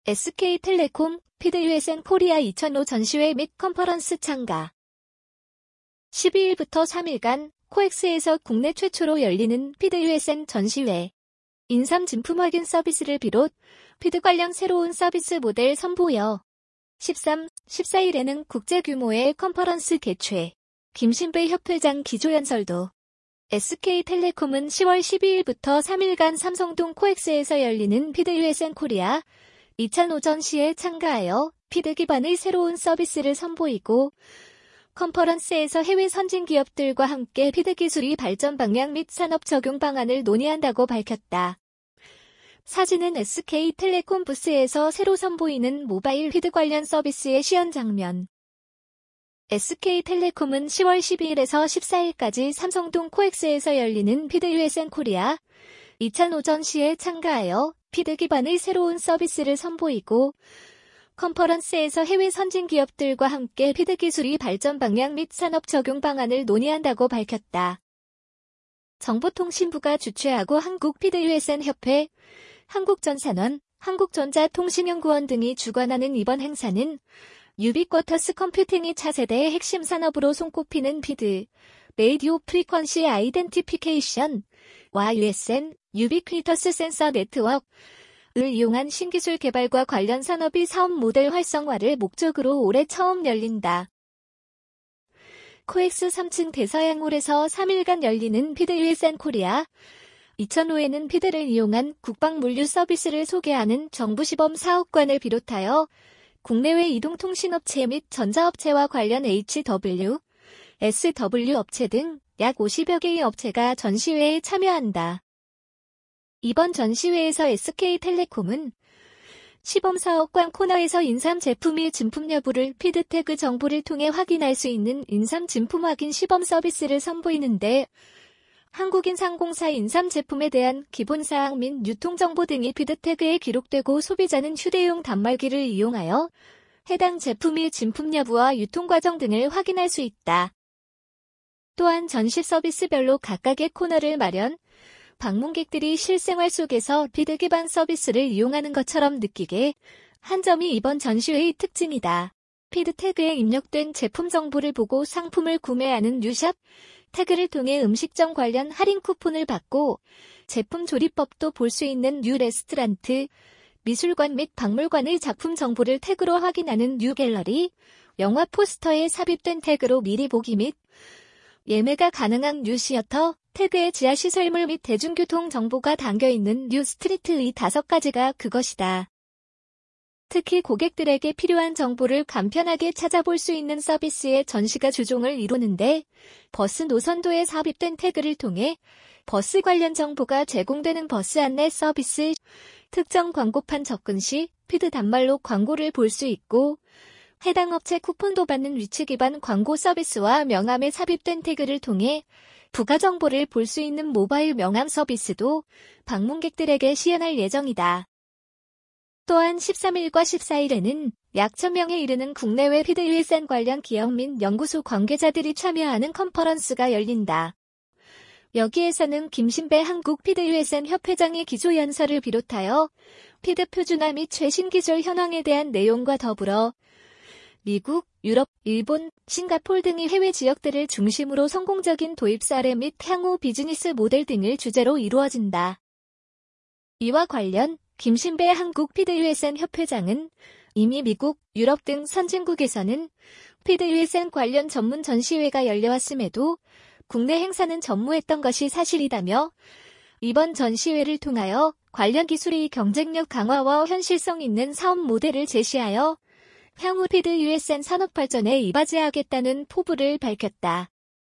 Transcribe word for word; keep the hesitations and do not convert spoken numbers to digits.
에스케이텔레콤, 피드유에스엔 코리아 이천오 전시회 및 컨퍼런스 참가. 십이일부터 삼일간 코엑스에서 국내 최초로 열리는 피드유에스엔 전시회. 인삼 진품 확인 서비스를 비롯 피드 관련 새로운 서비스 모델 선보여 십삼, 십사일에는 국제 규모의 컨퍼런스 개최. 김신배 협회장 기조연설도. 에스케이텔레콤은 시월 십이일부터 삼일간 삼성동 코엑스에서 열리는 피드유에스엔 코리아 이천오 전시회에 참가하여 피드 기반의 새로운 서비스를 선보이고 컨퍼런스에서 해외 선진 기업들과 함께 피드 기술이 발전 방향 및 산업 적용 방안을 논의한다고 밝혔다. 사진은 에스케이텔레콤 부스에서 새로 선보이는 모바일 피드 관련 서비스의 시연 장면. 에스케이텔레콤은 시월 십이일에서 십사일까지 삼성동 코엑스에서 열리는 피드유에스엔 코리아 이천오 전시회에 참가하여 피드 기반의 새로운 서비스를 선보이고 컨퍼런스에서 해외 선진 기업들과 함께 피드 기술이 발전 방향 및 산업 적용 방안을 논의한다고 밝혔다. 정보통신부가 주최하고 한국피드유에스엔 협회, 한국전산원, 한국전자통신연구원 등이 주관하는 이번 행사는 유비쿼터스 컴퓨팅이 차세대의 핵심 산업으로 손꼽히는 피드, 레이디오 프리퀀시 아이덴티피케이션, 와 유에스엔, 유비퀴터스 센서 네트워크를 이용한 신기술 개발과 관련 산업의 사업 모델 활성화를 목적으로 올해 처음 열린다. 코엑스 삼 층 대서양홀에서 삼일간 열리는 피드유에스엔 코리아 이천오에는 피드를 이용한 국방물류 서비스를 소개하는 정부시범 사업관을 비롯하여 국내외 이동통신업체 및 전자업체와 관련 에이치 더블유, 에스 더블유 업체 등 약 오십여 개의 업체가 전시회에 참여한다. 이번 전시회에서 에스케이텔레콤은 시범사업관 코너에서 인삼 제품의 진품 여부를 피드 태그 정보를 통해 확인할 수 있는 인삼 진품 확인 시범 서비스를 선보이는데 한국인상공사 인삼 제품에 대한 기본사항 및 유통정보 등이 피드 태그에 기록되고 소비자는 휴대용 단말기를 이용하여 해당 제품의 진품 여부와 유통과정 등을 확인할 수 있다. 또한 전시 서비스별로 각각의 코너를 마련, 방문객들이 실생활 속에서 피드 기반 서비스를 이용하는 것처럼 느끼게 한 점이 이번 전시회의 특징이다. 피드 태그에 입력된 제품 정보를 보고 상품을 구매하는 뉴샵, 태그를 통해 음식점 관련 할인 쿠폰을 받고 제품 조리법도 볼 수 있는 뉴 레스토랑트, 미술관 및 박물관의 작품 정보를 태그로 확인하는 뉴 갤러리, 영화 포스터에 삽입된 태그로 미리 보기 및 예매가 가능한 뉴 시어터, 태그에 지하시설물 및 대중교통 정보가 담겨있는 뉴 스트리트의 다섯 가지가 그것이다. 특히 고객들에게 필요한 정보를 간편하게 찾아볼 수 있는 서비스의 전시가 주종을 이루는데 버스 노선도에 삽입된 태그를 통해 버스 관련 정보가 제공되는 버스 안내 서비스, 특정 광고판 접근 시 피드 단말로 광고를 볼 수 있고 해당 업체 쿠폰도 받는 위치 기반 광고 서비스와 명함에 삽입된 태그를 통해 부가 정보를 볼 수 있는 모바일 명함 서비스도 방문객들에게 시연할 예정이다. 또한 십삼일과 십사일에는 약 천명에 이르는 국내외 피드유에스엔 관련 기업 및 연구소 관계자들이 참여하는 컨퍼런스가 열린다. 여기에서는 김신배 한국 피드유에스엔 협회장의 기조연설을 비롯하여 피드 표준화 및 최신 기술 현황에 대한 내용과 더불어 미국, 유럽, 일본, 싱가폴 등의 해외 지역들을 중심으로 성공적인 도입 사례 및 향후 비즈니스 모델 등을 주제로 이루어진다. 이와 관련 김신배 한국 피드유에스엔 협회장은 이미 미국, 유럽 등 선진국에서는 피드유에스엔 관련 전문 전시회가 열려왔음에도 국내 행사는 전무했던 것이 사실이다며 이번 전시회를 통하여 관련 기술의 경쟁력 강화와 현실성 있는 사업 모델을 제시하여 향후 피드유에스엔 산업 발전에 이바지하겠다는 포부를 밝혔다.